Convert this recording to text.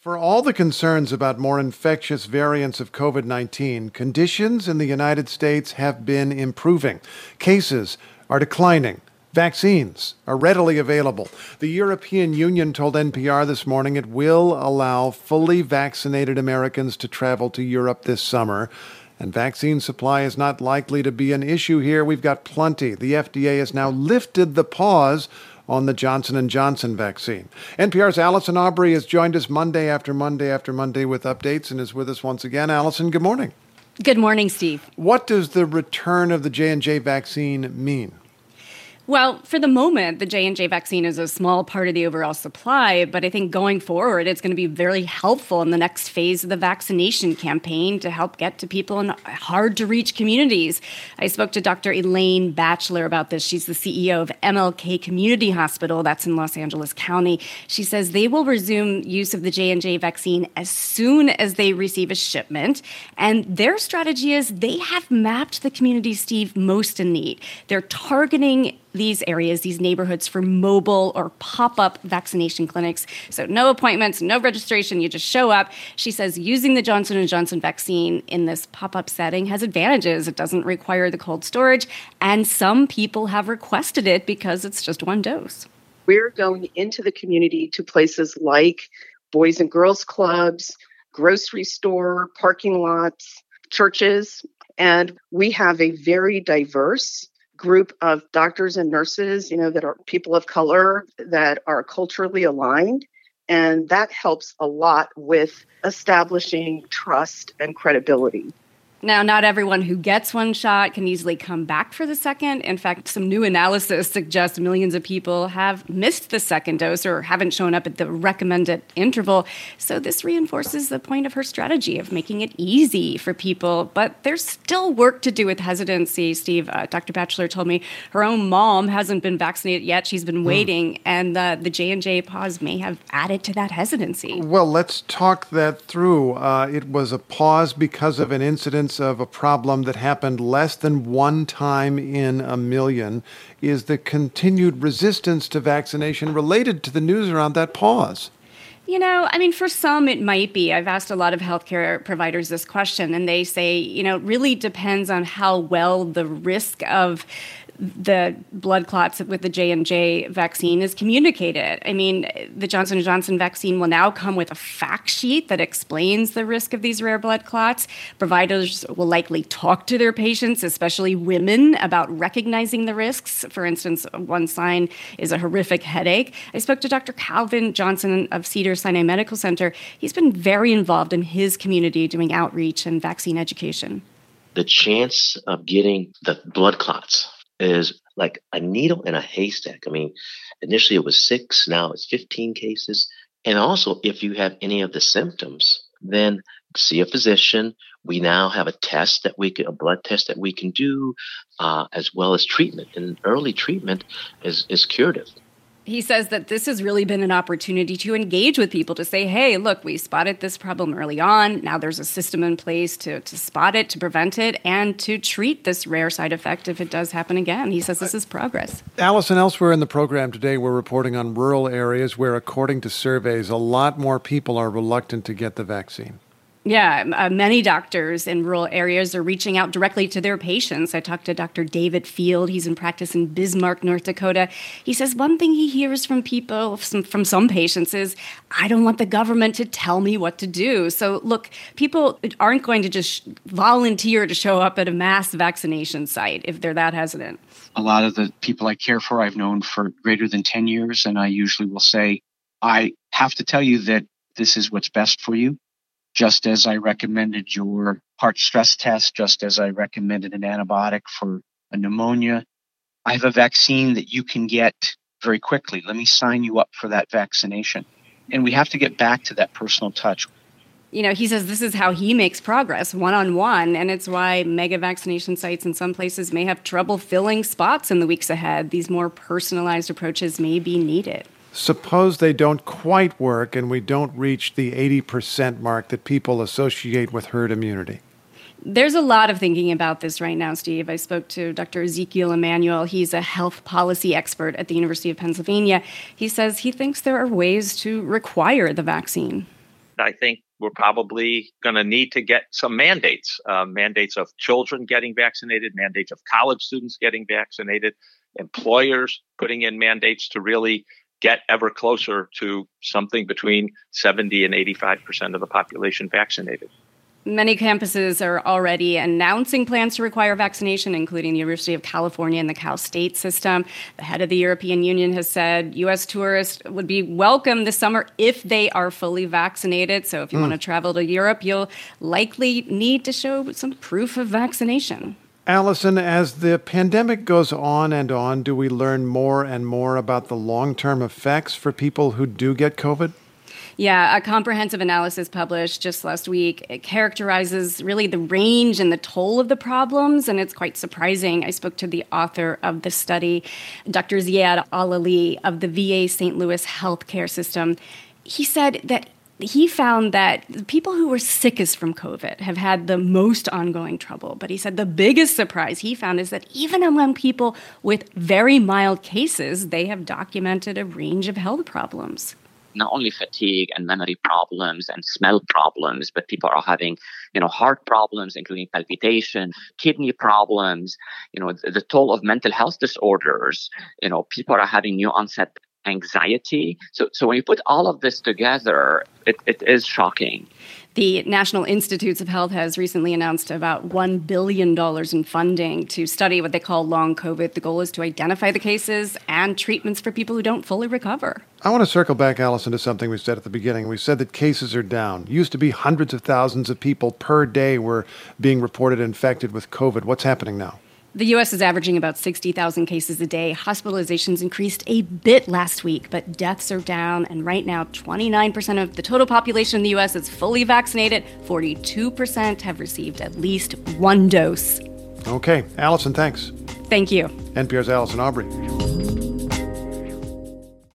For all the concerns about more infectious variants of COVID-19, conditions in the United States have been improving. Cases are declining. Vaccines are readily available. The European Union told NPR this morning it will allow fully vaccinated Americans to travel to Europe this summer. And vaccine supply is not likely to be an issue here. We've got plenty. The FDA has now lifted the pause on the Johnson & Johnson vaccine. NPR's Allison Aubrey has joined us Monday after Monday after Monday with updates and is with us once again. Allison, good morning. Good morning, Steve. What does the return of the J&J vaccine mean? Well, for the moment, the J&J vaccine is a small part of the overall supply, but I think going forward, it's going to be very helpful in the next phase of the vaccination campaign to help get to people in hard-to-reach communities. I spoke to Dr. Elaine Batchelor about this. She's the CEO of MLK Community Hospital. That's in Los Angeles County. She says they will resume use of the J&J vaccine as soon as they receive a shipment. And their strategy is they have mapped the communities, Steve, most in need. They're targeting these areas, these neighborhoods, for mobile or pop-up vaccination clinics. So no appointments, no registration, you just show up. She says using the Johnson & Johnson vaccine in this pop-up setting has advantages. It doesn't require the cold storage, and some people have requested it because it's just one dose. We're going into the community to places like Boys and Girls Clubs, grocery store, parking lots, churches, and we have a very diverse group of doctors and nurses, that are people of color, that are culturally aligned. And that helps a lot with establishing trust and credibility. Now, not everyone who gets one shot can easily come back for the second. In fact, some new analysis suggests millions of people have missed the second dose or haven't shown up at the recommended interval. So this reinforces the point of her strategy of making it easy for people. But there's still work to do with hesitancy, Steve. Dr. Batchelor told me her own mom hasn't been vaccinated yet. She's been waiting. And the J&J pause may have added to that hesitancy. Well, let's talk that through. It was a pause because of an incident of a problem that happened less than one time in a million. Is the continued resistance to vaccination related to the news around that pause? For some, it might be. I've asked a lot of healthcare providers this question, and they say, it really depends on how well the risk of the blood clots with the J&J vaccine is communicated. The Johnson & Johnson vaccine will now come with a fact sheet that explains the risk of these rare blood clots. Providers will likely talk to their patients, especially women, about recognizing the risks. For instance, one sign is a horrific headache. I spoke to Dr. Calvin Johnson of Cedars-Sinai Medical Center. He's been very involved in his community doing outreach and vaccine education. The chance of getting the blood clots is like a needle in a haystack. Initially it was 6, now it's 15 cases. And also, if you have any of the symptoms, then see a physician. We now have a blood test that we can do, as well as treatment. And early treatment is curative. He says that this has really been an opportunity to engage with people, to say, hey, look, we spotted this problem early on. Now there's a system in place to spot it, to prevent it, and to treat this rare side effect if it does happen again. He says this is progress. Allison, elsewhere in the program today, we're reporting on rural areas where, according to surveys, a lot more people are reluctant to get the vaccine. Yeah, many doctors in rural areas are reaching out directly to their patients. I talked to Dr. David Field. He's in practice in Bismarck, North Dakota. He says one thing he hears from people, from some patients, is, I don't want the government to tell me what to do. So, look, people aren't going to just volunteer to show up at a mass vaccination site if they're that hesitant. A lot of the people I care for, I've known for greater than 10 years, and I usually will say, I have to tell you that this is what's best for you. Just as I recommended your heart stress test, just as I recommended an antibiotic for a pneumonia, I have a vaccine that you can get very quickly. Let me sign you up for that vaccination. And we have to get back to that personal touch. He says this is how he makes progress, one-on-one, and it's why mega vaccination sites in some places may have trouble filling spots in the weeks ahead. These more personalized approaches may be needed. Suppose they don't quite work and we don't reach the 80% mark that people associate with herd immunity. There's a lot of thinking about this right now, Steve. I spoke to Dr. Ezekiel Emanuel. He's a health policy expert at the University of Pennsylvania. He says he thinks there are ways to require the vaccine. I think we're probably going to need to get some mandates of children getting vaccinated, mandates of college students getting vaccinated, employers putting in mandates to really get ever closer to something between 70 and 85% of the population vaccinated. Many campuses are already announcing plans to require vaccination, including the University of California and the Cal State system. The head of the European Union has said U.S. tourists would be welcome this summer if they are fully vaccinated. So if you want to travel to Europe, you'll likely need to show some proof of vaccination. Allison, as the pandemic goes on and on, do we learn more and more about the long-term effects for people who do get COVID? Yeah, a comprehensive analysis published just last week. It characterizes really the range and the toll of the problems, and it's quite surprising. I spoke to the author of the study, Dr. Ziad Al-Ali of the VA St. Louis healthcare system. He said that he found that the people who were sickest from COVID have had the most ongoing trouble. But he said the biggest surprise he found is that even among people with very mild cases, they have documented a range of health problems. Not only fatigue and memory problems and smell problems, but people are having, heart problems, including palpitation, kidney problems, the toll of mental health disorders. People are having new onset anxiety. So when you put all of this together, it is shocking. The National Institutes of Health has recently announced about $1 billion in funding to study what they call long COVID. The goal is to identify the cases and treatments for people who don't fully recover. I want to circle back, Allison, to something we said at the beginning. We said that cases are down. Used to be hundreds of thousands of people per day were being reported infected with COVID. What's happening now? The U.S. is averaging about 60,000 cases a day. Hospitalizations increased a bit last week, but deaths are down. And right now, 29% of the total population in the U.S. is fully vaccinated. 42% have received at least one dose. Okay. Allison, thanks. Thank you. NPR's Allison Aubrey.